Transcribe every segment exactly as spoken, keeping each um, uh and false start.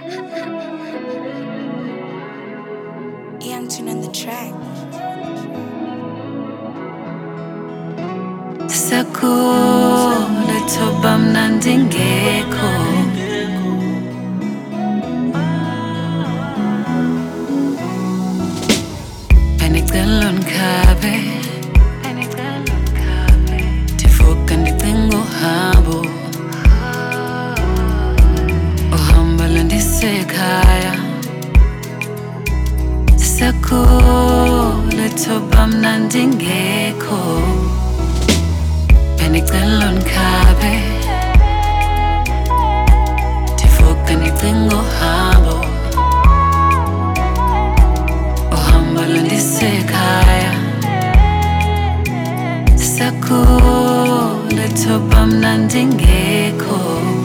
Young Tune on the track. Sakhula thoba mnandi ngekho Benicela ngikhabe Ndivuka ndicinga uhambo Uhamba landisekhaya Sakhula thoba mnandi ngekho Benicela ngikhabe Ndivuka ndicinga uhambo Uhamba landisekhaya Sakhula thoba mnandi ngekho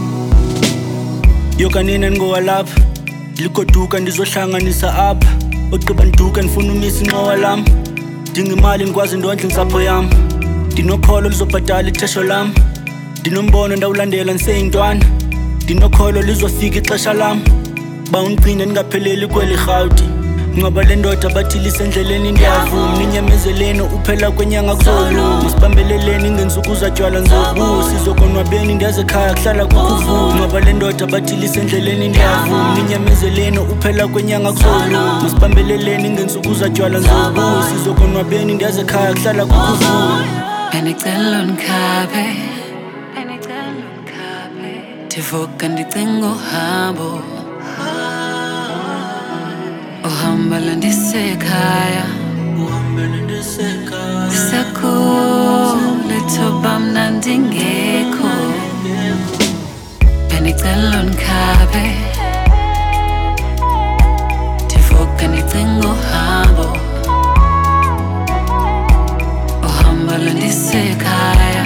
Yokanina ngowalapha Likoduka ndizohlanganisa apha Ogqiba ndiduka ndifuna umisa inqowa lam Ndinga imali ndikwazi ndondle intsapho yam Ndinokholo lizobhatala ithesho lam Ndinombono ndawulandela ndiseyintwana Ndinokholo lizofika ixesha lam Ba undicinde ndingapheleli kweli rhawuti Ngoba le ndoda bathilise endleleni ndiyavuma Ninyamezeleni uphela kwenyanga kuzolu Masibambeleleni ngensuku zatywala nzobu Sizokonwabeni ndiyaze ekhaya kuhlala kukuvuka Ngoba le ndoda bathilise endleleni ndiyavuma Ninyamezeleni uphela kwenyanga kuzolu Masibambeleleni ngensuku zatywala nzobu Sizokonwabeni ndiyaze ekhaya kuhlala kukuvuka Benicela ngikhabe Ndivuka ndicinga uhambo Uhamba landisekhaya Sakhula thoba mnandi ngekho Benicela ngikhabe Ndivuka ndicinga uhambo Uhamba landisekhaya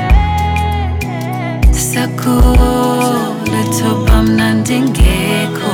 Sakhula thoba mnandi ngekho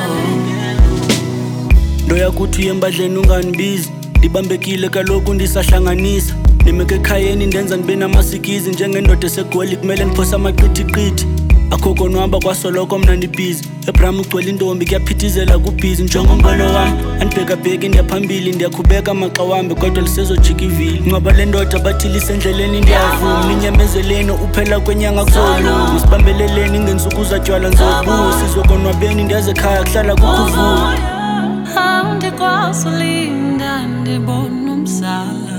Ndoya kuthi uye embadleni unganibizi Ndibambekile kaloku ndisahlanganisa Nimeke ekhayeni ndenza ndibe namasikizi Njengendoda esegoli kumele ndiphosa amaqithiqithi Akho konwaba kwasoloko mna ndibhizi Ebram ugcwele intombi kuyaphithizela kubhizi Njengombono wam andibhekabheki ndiyaphambili Ndiyakhubeka maxa wambi kodwa lisezojika ivili Ngoba le ndoda bathilise endleleni ndiyavuma Ninyamezeleni uphela kwenyanga kuzolu Masibambeleleni ngensuku zatywala nzobu Sizokonwabeni ndiyaze ekhaya kuhlala kukuvuka Andikwazi ulinda ndibona umzala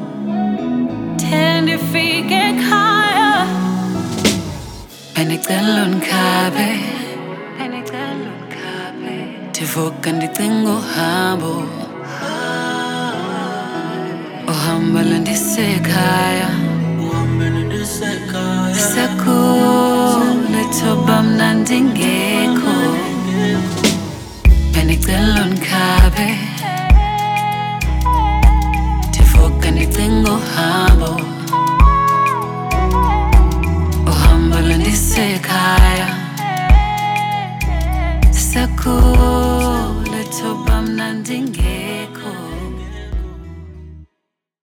The ndifike ekhaya Benicela ngikhabe Ndivuka ndicinga uhambo Uhamba landisekhaya